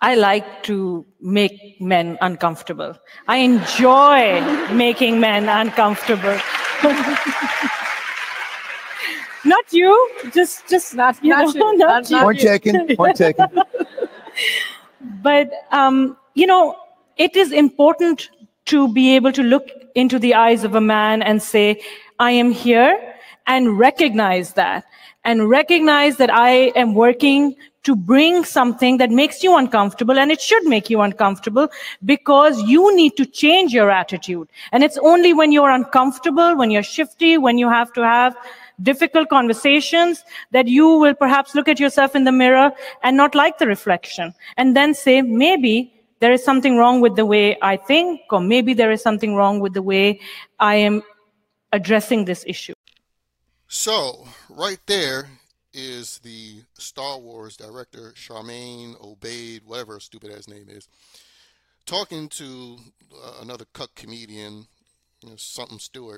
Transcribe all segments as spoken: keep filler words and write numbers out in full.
I like to make men uncomfortable. I enjoy making men uncomfortable. Not you, just, just not, you not know, you. not Not, you. not Point you. taken. Point taken. But, um, you know, it is important to be able to look into the eyes of a man and say, I am here, and recognize that. And recognize that I am working to bring something that makes you uncomfortable, and it should make you uncomfortable because you need to change your attitude. And it's only when you're uncomfortable, when you're shifty, when you have to have difficult conversations that you will perhaps look at yourself in the mirror and not like the reflection, and then say, maybe there is something wrong with the way I think, or maybe there is something wrong with the way I am addressing this issue. So, right there is the Star Wars director, Charmaine Obaid, whatever her stupid ass name is, talking to uh, another cuck comedian, you know, something Stewart,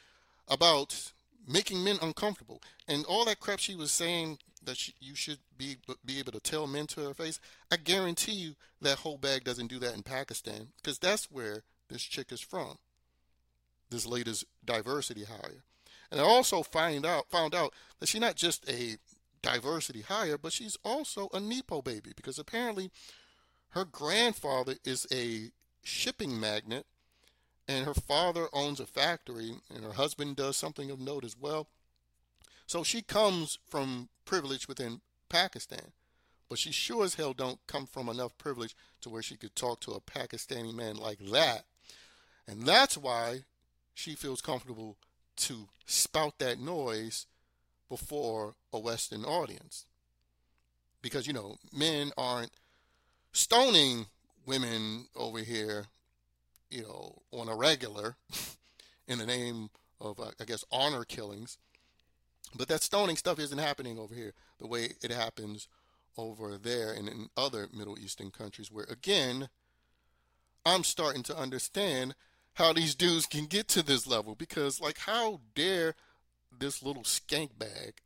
about making men uncomfortable. And all that crap she was saying that she, you should be be able to tell men to their face, I guarantee you that whole bag doesn't do that in Pakistan, because that's where this chick is from, this latest diversity hire. And I also find out found out that she's not just a diversity hire, but she's also a Nepo baby, because apparently her grandfather is a shipping magnate and her father owns a factory and her husband does something of note as well. So she comes from privilege within Pakistan, but she sure as hell don't come from enough privilege to where she could talk to a Pakistani man like that. And that's why she feels comfortable to spout that noise before a Western audience. Because, you know, men aren't stoning women over here, you know, on a regular in the name of, uh, I guess, honor killings. But that stoning stuff isn't happening over here the way it happens over there and in other Middle Eastern countries where, again, I'm starting to understand how these dudes can get to this level, because, like, how dare this little skank bag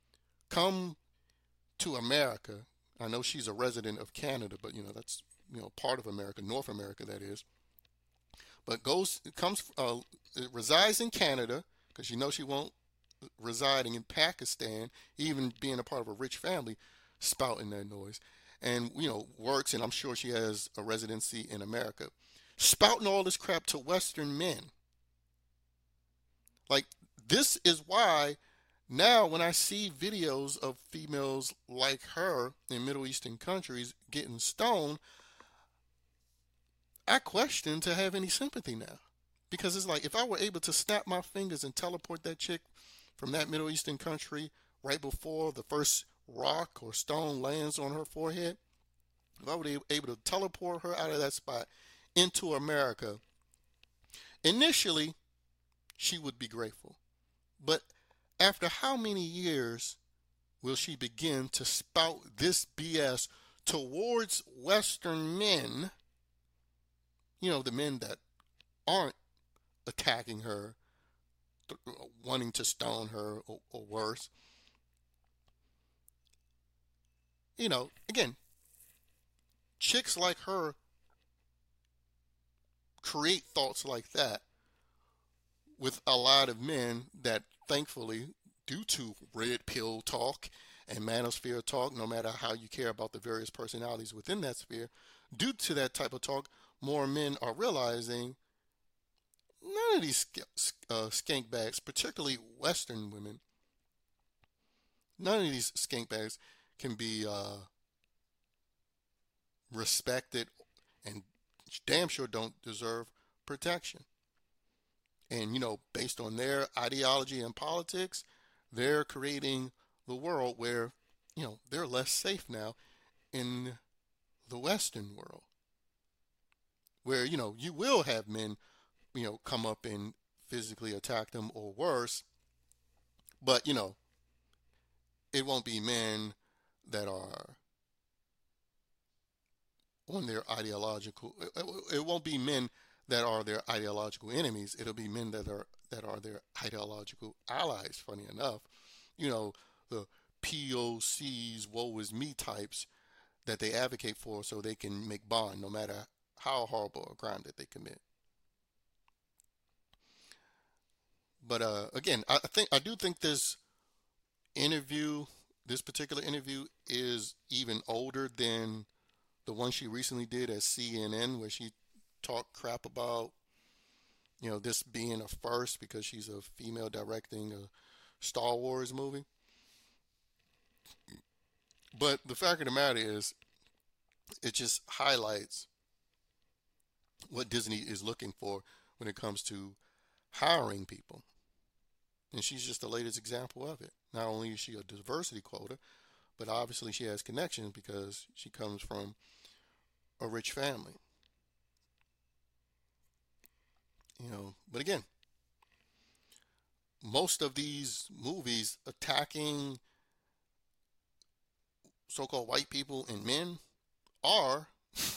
come to America? I know she's a resident of Canada, but, you know, that's, you know, part of America, North America, that is. But goes, comes, uh, resides in Canada, because you know she won't residing in Pakistan, even being a part of a rich family, spouting that noise. And, you know, works, and I'm sure she has a residency in America, spouting all this crap to Western men. Like, this is why now when I see videos of females like her in Middle Eastern countries getting stoned, I question to have any sympathy now. Because it's like, if I were able to snap my fingers and teleport that chick from that Middle Eastern country right before the first rock or stone lands on her forehead, if I were able to teleport her out of that spot into America, initially, she would be grateful. But after how many years will she begin to spout this B S towards Western men, you know, the men that aren't attacking her, wanting to stone her or, or worse? You know, again, chicks like her create thoughts like that with a lot of men that, thankfully, due to red pill talk and manosphere talk, no matter how you care about the various personalities within that sphere, due to that type of talk, more men are realizing none of these uh, skank bags, particularly Western women, none of these skank bags can be uh, respected, and damn sure don't deserve protection. And, you know, based on their ideology and politics, they're creating the world where, you know, they're less safe now in the Western world. Where, you know, you will have men, you know, come up and physically attack them or worse. But, you know, it won't be men that are on their ideological, it won't be men that are their ideological enemies. It'll be men that are that are their ideological allies, funny enough. You know, the P O Cs, woe is me types that they advocate for so they can make bond no matter how horrible a crime that they commit. But uh, again, I think I do think this interview, this particular interview, is even older than the one she recently did at C N N, where she talked crap about, you know, this being a first because she's a female directing a Star Wars movie. But the fact of the matter is, it just highlights what Disney is looking for when it comes to hiring people. And she's just the latest example of it. Not only is she a diversity quota, but obviously she has connections because she comes from a rich family. You know, but again, most of these movies attacking so-called white people and men are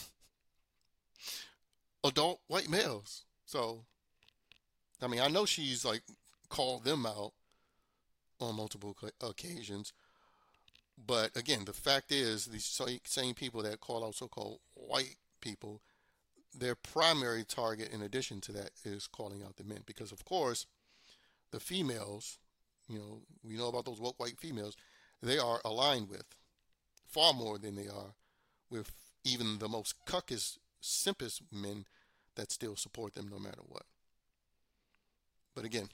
adult white males. So, I mean, I know she's like called them out on multiple occasions, but again, the fact is, these same people that call out so-called white people, their primary target, in addition to that, is calling out the men, because of course, the females, you know, we know about those woke white females, they are aligned with far more than they are with even the most cuckest, simpest men that still support them no matter what. But again,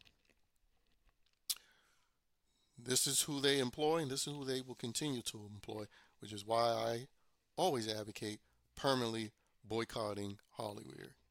this is who they employ, and this is who they will continue to employ, which is why I always advocate permanently boycotting Hollywood.